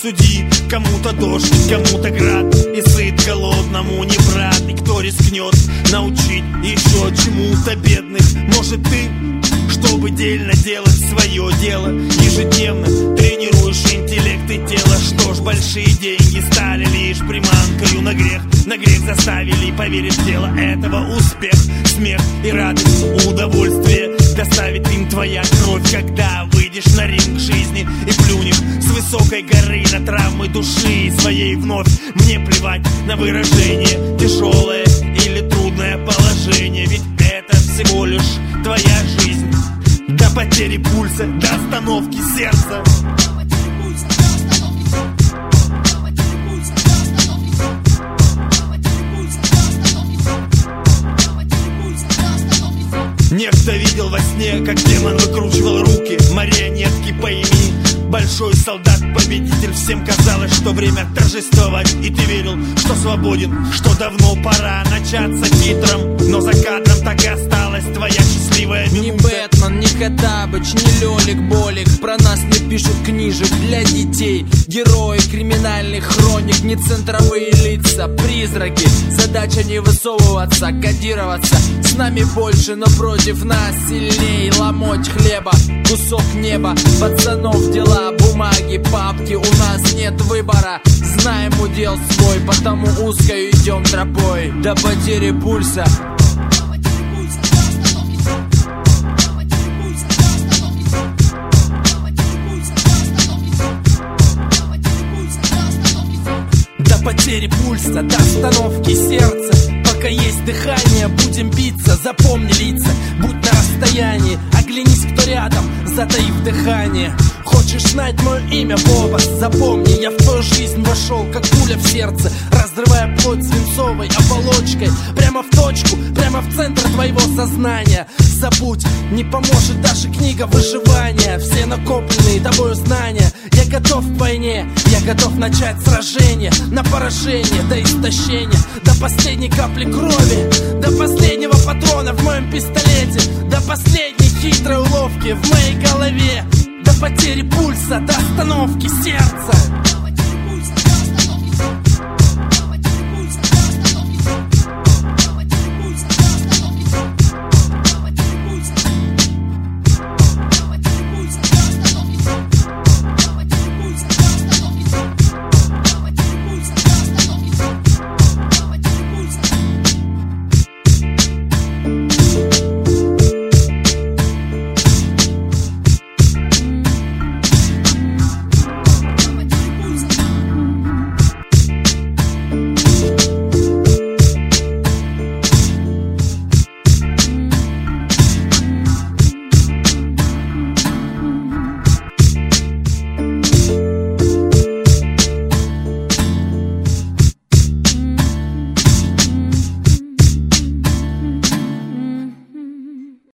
суди. Кому-то дождь, кому-то град, и сыт голодному не брат. И кто рискнет научить еще чему-то бедных? Может ты, чтобы дельно делать свое дело, ежедневно тренируешь интеллект и тело. Что ж, большие деньги стали лишь приманкою на грех заставили поверить в дело этого. Успех, смех и радость, удовольствие доставит им твоя кровь, когда выйдешь на ринг жизни и плюнешь с высокой горы на травмы души своей вновь. Мне плевать на выражение тяжелое или трудное положение, ведь это всего лишь твоя жизнь. До потери пульса, до остановки сердца. Некто видел во сне, как демон выкручивал руки, марионетки, пойми. Большой солдат-победитель, всем казалось, что время торжествовать. И ты верил, что свободен, что давно пора начаться хитрым. Но за кадром так и осталась твоя счастливая минута. Ни Бэтмен, ни Хоттабыч, ни Лёлик Болик про нас не пишут книжек для детей. Герои криминальных хроник, не центровые лица, призраки. Задача не высовываться, кодироваться. С нами больше, но против нас сильней. Ломоть хлеба, кусок неба, пацанов дела, бумаги, папки. У нас нет выбора, знаем удел свой, потому узкой идем тропой до потери пульса. До потери пульса, до остановки сердца. Пока есть дыхание, будем биться. Запомни лица, будь на расстоянии. Оглянись, кто рядом, затаив дыхание. Хочешь знать мое имя, Боба? Запомни, я в твою жизнь вошел, как пуля в сердце, разрывая плоть свинцовой оболочкой. Прямо в точку, прямо в центр твоего сознания. Забудь, не поможет даже книга выживания. Все накопленные тобою знания. Я готов к войне, я готов начать сражение на поражение, до истощения, до последней капли крови, до последнего патрона в моем пистолете, до последней хитрой уловки в моей голове, до потери пульса, до остановки сердца.